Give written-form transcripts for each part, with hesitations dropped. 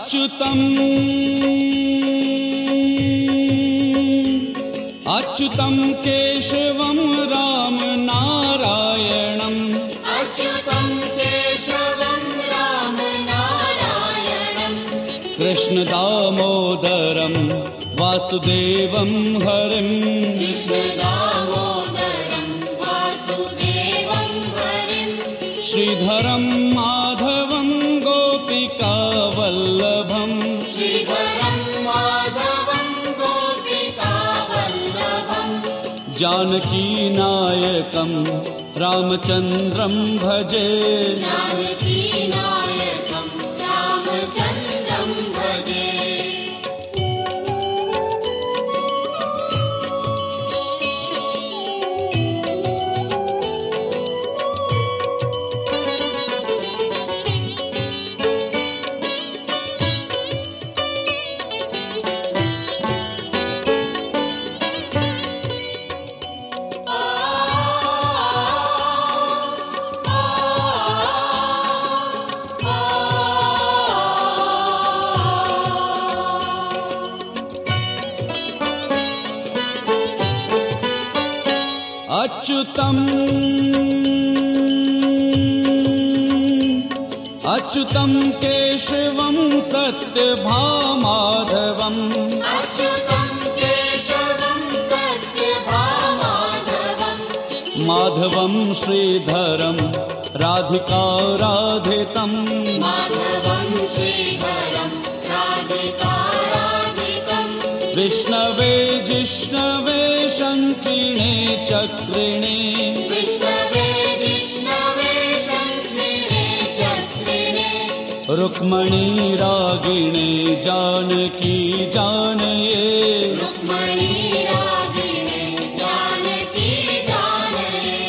अच्युतम् अच्युतं केशवं राम नारायणम् अच्युतं केशवं राम नारायणम् कृष्ण दामोदरं वासुदेवं हरिं कृष्ण दामोदरं वासुदेवं हरिं श्रीधरं माधवं गोपिकावल्लभम् श्रीधरं माधवं गोपिकावल्लभम् जानकीनायकं रामचन्द्रं भजे जानकीनायकं रामचन्द्रं भजे अच्युतम् अच्युतं केशवं सत्यभामाधवम् अच्युतं केशवं सत्यभामाधवम् माधवं श्रीधरं राधिकाराधितं माधवं श्रीधरं राधिकाराधितं विष्णवे जिष्णवे शङ्किणे चक्रिणे विष्णवे जिष्णवे शङ्किणे चक्रिणे रुक्मणी रागिणे जानकी जानये रुक्मणी रागिणे जानकी जानये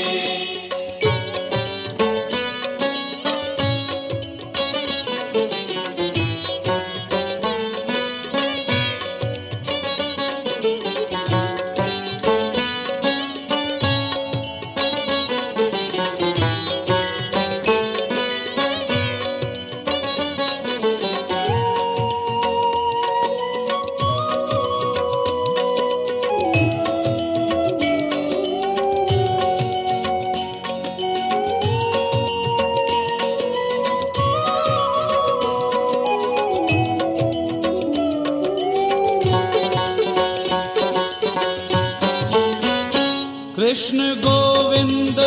कृष्ण गोविंद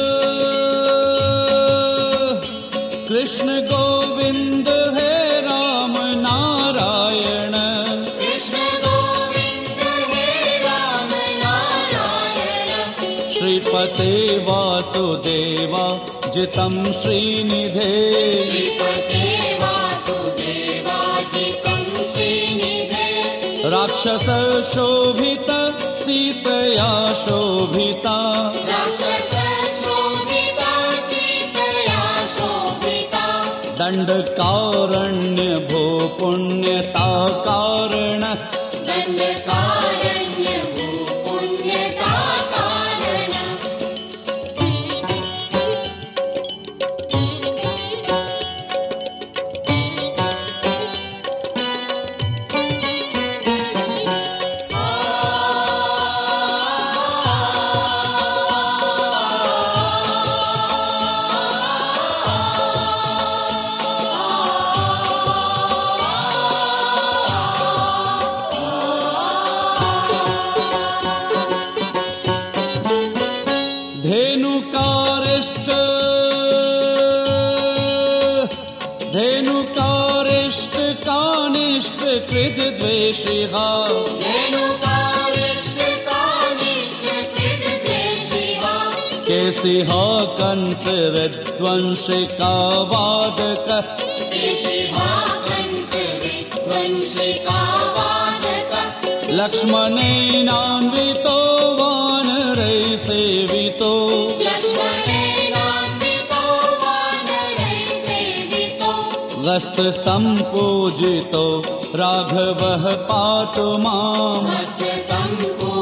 हे राम नारायण कृष्ण गोविंद हे राम नारायण श्रीपते वासुदेवा जितं श्रीनिधे श्रीपते वासुदेवा जितं श्रीनिधे राक्षस शोभित सीतया शोभिता राक्षस शोभिता सीतया शोभिता दंडकारण्य भो पुण्यता कारण दंडकारण्य भू पुण्यता कारण धेनुकारिष्ट कानिष्ट कृत द्वेषिहा धेनुकारिष्ट कानिष्ट कृत द्वेषिहा केशिहा कंस विध्वंसिका वादक केशिहा कंस विध्वंसिका वादक लक्ष्मणेनान्वितो वानरै सेवितो लक्ष्मणेनान्वितो वानरै सेवितो गस्त संपूजितो राघवः पातु माम् मस्त संपूजितो